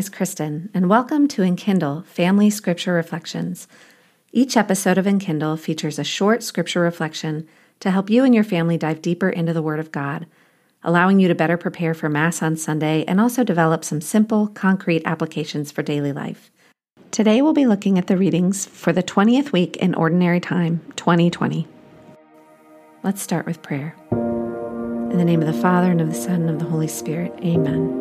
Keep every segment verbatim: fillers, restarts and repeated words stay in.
is Kristen, and welcome to Enkindle Family Scripture Reflections. Each episode of Enkindle features a short scripture reflection to help you and your family dive deeper into the Word of God, allowing you to better prepare for Mass on Sunday and also develop some simple, concrete applications for daily life. Today we'll be looking at the readings for the twentieth week in Ordinary Time, twenty twenty. Let's start with prayer. In the name of the Father, and of the Son, and of the Holy Spirit, amen.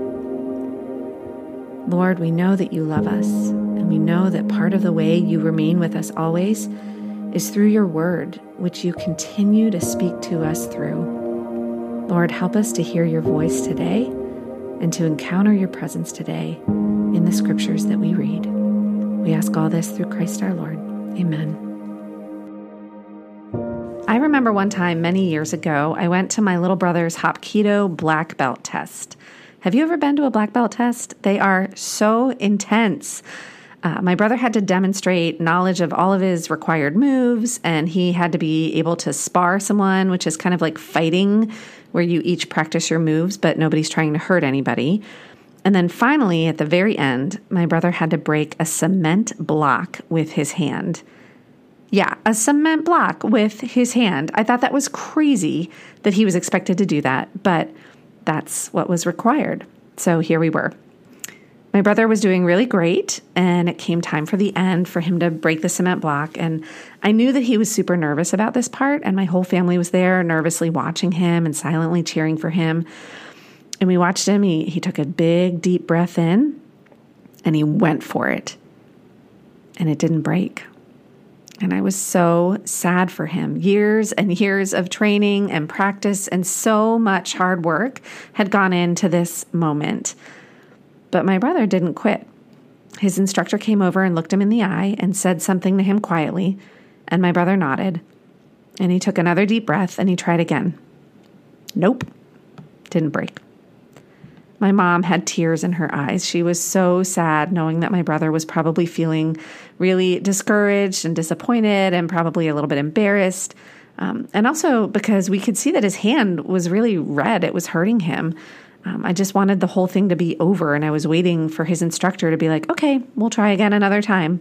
Lord, we know that you love us, and we know that part of the way you remain with us always is through your word, which you continue to speak to us through. Lord, help us to hear your voice today and to encounter your presence today in the scriptures that we read. We ask all this through Christ our Lord. Amen. I remember one time many years ago, I went to my little brother's Hapkido black belt test. Have you ever been to a black belt test? They are so intense. Uh, my brother had to demonstrate knowledge of all of his required moves, and he had to be able to spar someone, which is kind of like fighting, where you each practice your moves, but nobody's trying to hurt anybody. And then finally, at the very end, my brother had to break a cement block with his hand. Yeah, a cement block with his hand. I thought that was crazy that he was expected to do that, but that's what was required. So here we were. My brother was doing really great, and it came time for the end for him to break the cement block. And I knew that he was super nervous about this part, and my whole family was there nervously watching him and silently cheering for him. And we watched him. He, he took a big, deep breath in, and he went for it. And it didn't break. And I was so sad for him. Years and years of training and practice and so much hard work had gone into this moment. But my brother didn't quit. His instructor came over and looked him in the eye and said something to him quietly, and my brother nodded. And he took another deep breath and he tried again. Nope, didn't break. My mom had tears in her eyes. She was so sad knowing that my brother was probably feeling really discouraged and disappointed and probably a little bit embarrassed. Um, and also because we could see that his hand was really red. It was hurting him. Um, I just wanted the whole thing to be over, and I was waiting for his instructor to be like, okay, we'll try again another time.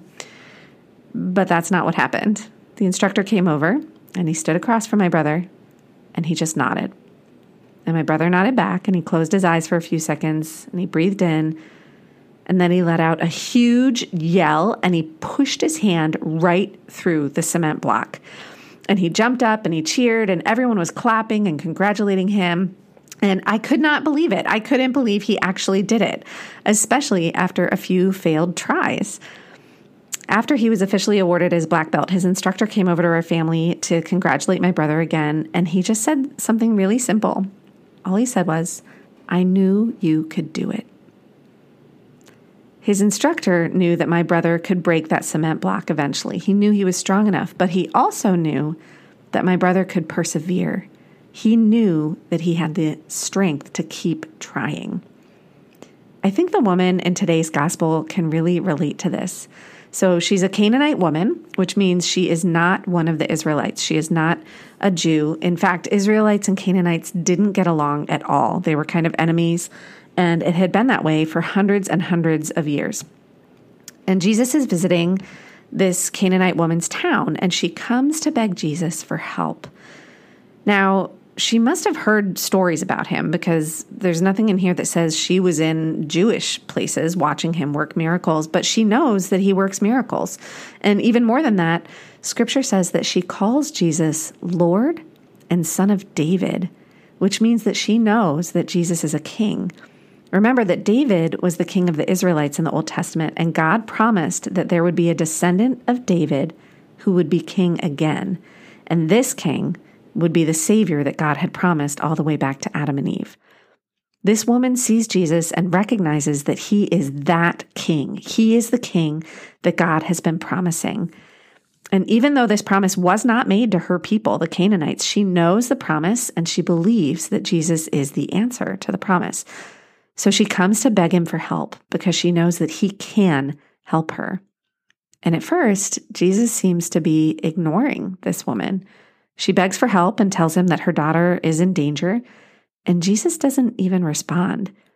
But that's not what happened. The instructor came over, and he stood across from my brother, and he just nodded. And my brother nodded back, and he closed his eyes for a few seconds, and he breathed in, and then he let out a huge yell, and he pushed his hand right through the cement block. And he jumped up, and he cheered, and everyone was clapping and congratulating him. And I could not believe it. I couldn't believe he actually did it, especially after a few failed tries. After he was officially awarded his black belt, his instructor came over to our family to congratulate my brother again, and he just said something really simple. All he said was, "I knew you could do it." His instructor knew that my brother could break that cement block eventually. He knew he was strong enough, but he also knew that my brother could persevere. He knew that he had the strength to keep trying. I think the woman in today's gospel can really relate to this. So she's a Canaanite woman, which means she is not one of the Israelites. She is not a Jew. In fact, Israelites and Canaanites didn't get along at all. They were kind of enemies, and it had been that way for hundreds and hundreds of years. And Jesus is visiting this Canaanite woman's town, and she comes to beg Jesus for help. Now, she must have heard stories about him, because there's nothing in here that says she was in Jewish places watching him work miracles, but she knows that he works miracles. And even more than that, Scripture says that she calls Jesus Lord and Son of David, which means that she knows that Jesus is a king. Remember that David was the king of the Israelites in the Old Testament, and God promised that there would be a descendant of David who would be king again. And this king would be the Savior that God had promised all the way back to Adam and Eve. This woman sees Jesus and recognizes that he is that king. He is the king that God has been promising. And even though this promise was not made to her people, the Canaanites, she knows the promise and she believes that Jesus is the answer to the promise. So she comes to beg him for help because she knows that he can help her. And at first, Jesus seems to be ignoring this woman. She begs for help and tells him that her daughter is in danger, and Jesus doesn't even respond.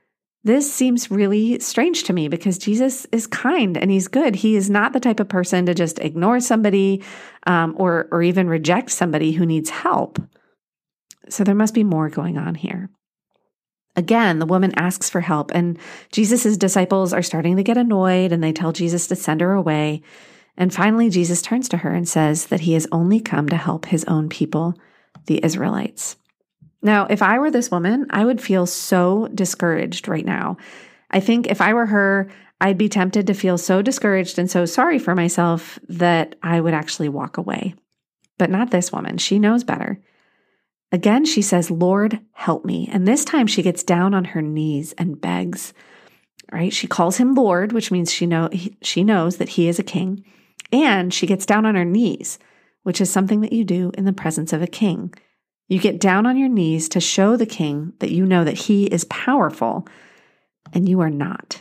This seems really strange to me because Jesus is kind and he's good. He is not the type of person to just ignore somebody um, or, or even reject somebody who needs help. So there must be more going on here. Again, the woman asks for help, and Jesus' disciples are starting to get annoyed, and they tell Jesus to send her away. And finally, Jesus turns to her and says that he has only come to help his own people, the Israelites. Now, if I were this woman, I would feel so discouraged right now. I think if I were her, I'd be tempted to feel so discouraged and so sorry for myself that I would actually walk away. But not this woman. She knows better. Again, she says, Lord, help me. And this time she gets down on her knees and begs, right? She calls him Lord, which means she know he, she knows that he is a king. And she gets down on her knees, which is something that you do in the presence of a king. You get down on your knees to show the king that you know that he is powerful and you are not.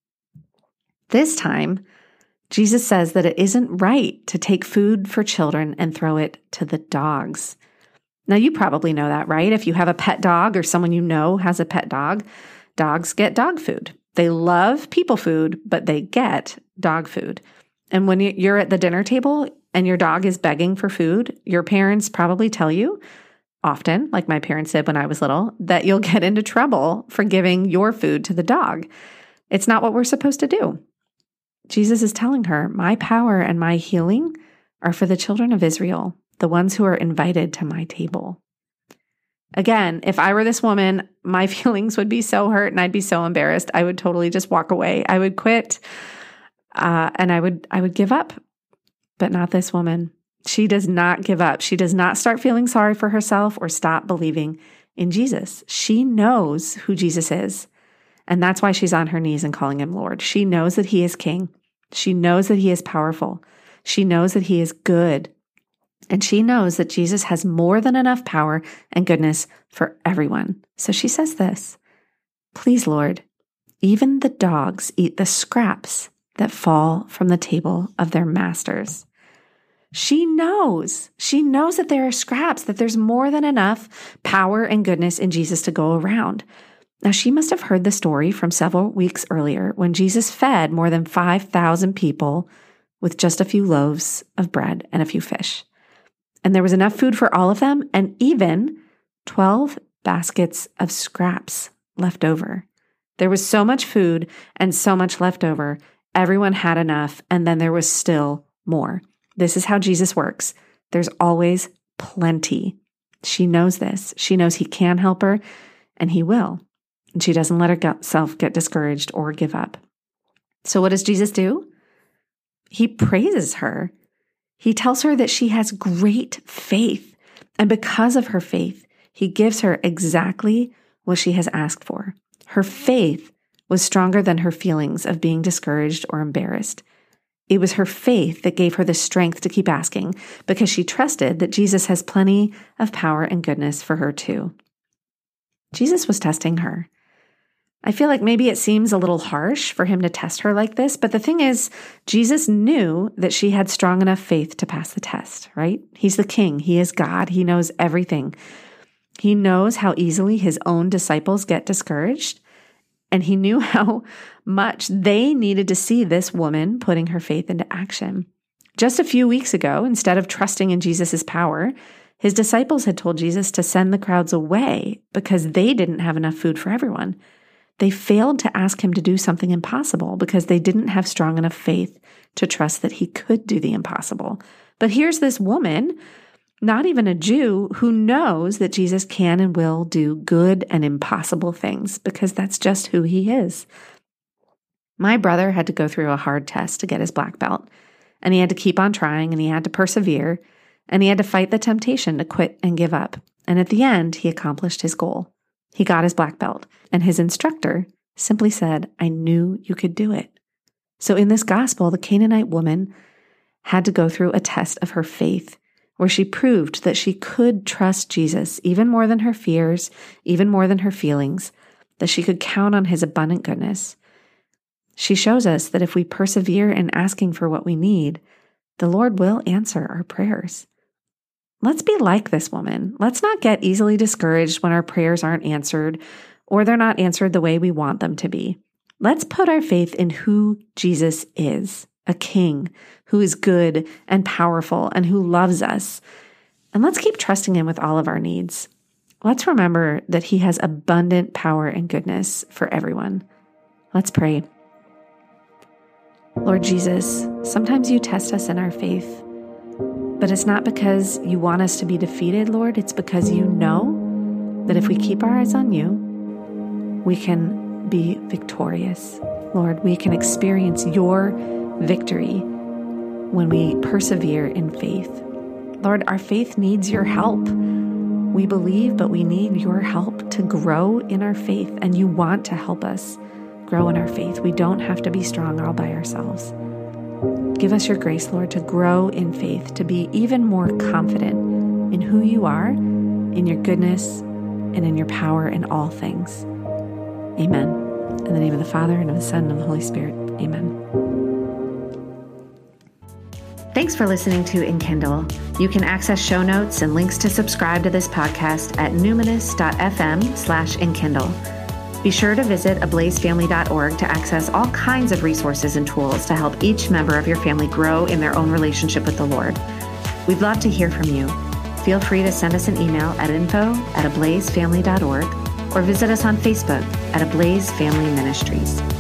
This time, Jesus says that it isn't right to take food for children and throw it to the dogs. Now, you probably know that, right? If you have a pet dog or someone you know has a pet dog, dogs get dog food. They love people food, but they get dog food. And when you're at the dinner table and your dog is begging for food, your parents probably tell you, often, like my parents did when I was little, that you'll get into trouble for giving your food to the dog. It's not what we're supposed to do. Jesus is telling her, my power and my healing are for the children of Israel, the ones who are invited to my table. Again, if I were this woman, my feelings would be so hurt and I'd be so embarrassed. I would totally just walk away. I would quit uh, and I would I would give up. But not this woman. She does not give up. She does not start feeling sorry for herself or stop believing in Jesus. She knows who Jesus is. And that's why she's on her knees and calling him Lord. She knows that he is king. She knows that he is powerful. She knows that he is good. And she knows that Jesus has more than enough power and goodness for everyone. So she says this, please, Lord, even the dogs eat the scraps that fall from the table of their masters. She knows, she knows that there are scraps, that there's more than enough power and goodness in Jesus to go around. Now, she must have heard the story from several weeks earlier when Jesus fed more than five thousand people with just a few loaves of bread and a few fish. And there was enough food for all of them, and even twelve baskets of scraps left over. There was so much food and so much left over. Everyone had enough, and then there was still more. This is how Jesus works. There's always plenty. She knows this. She knows he can help her, and he will. And she doesn't let herself get discouraged or give up. So what does Jesus do? He praises her. He tells her that she has great faith. And because of her faith, he gives her exactly what she has asked for. Her faith was stronger than her feelings of being discouraged or embarrassed. It was her faith that gave her the strength to keep asking because she trusted that Jesus has plenty of power and goodness for her too. Jesus was testing her. I feel like maybe it seems a little harsh for him to test her like this, but the thing is, Jesus knew that she had strong enough faith to pass the test, right? He's the king. He is God. He knows everything. He knows how easily his own disciples get discouraged, and he knew how much they needed to see this woman putting her faith into action. Just a few weeks ago, instead of trusting in Jesus' power, his disciples had told Jesus to send the crowds away because they didn't have enough food for everyone. They failed to ask him to do something impossible because they didn't have strong enough faith to trust that he could do the impossible. But here's this woman, not even a Jew, who knows that Jesus can and will do good and impossible things because that's just who he is. My brother had to go through a hard test to get his black belt, and he had to keep on trying, and he had to persevere, and he had to fight the temptation to quit and give up. And at the end, he accomplished his goal. He got his black belt, and his instructor simply said, I knew you could do it. So in this gospel, the Canaanite woman had to go through a test of her faith, where she proved that she could trust Jesus even more than her fears, even more than her feelings, that she could count on his abundant goodness. She shows us that if we persevere in asking for what we need, the Lord will answer our prayers. Let's be like this woman. Let's not get easily discouraged when our prayers aren't answered or they're not answered the way we want them to be. Let's put our faith in who Jesus is, a king who is good and powerful and who loves us. And let's keep trusting him with all of our needs. Let's remember that he has abundant power and goodness for everyone. Let's pray. Lord Jesus, sometimes you test us in our faith, but it's not because you want us to be defeated, Lord. It's because you know that if we keep our eyes on you, we can be victorious. Lord, we can experience your victory when we persevere in faith. Lord, our faith needs your help. We believe, but we need your help to grow in our faith, and you want to help us grow in our faith. We don't have to be strong all by ourselves. Give us your grace, Lord, to grow in faith, to be even more confident in who you are, in your goodness, and in your power in all things. Amen. In the name of the Father, and of the Son, and of the Holy Spirit. Amen. Thanks for listening to Enkindle. You can access show notes and links to subscribe to this podcast at numinous.fm slash Enkindle. Be sure to visit ablaze family dot org to access all kinds of resources and tools to help each member of your family grow in their own relationship with the Lord. We'd love to hear from you. Feel free to send us an email at info at ablaze family dot org or visit us on Facebook at Ablaze Family Ministries.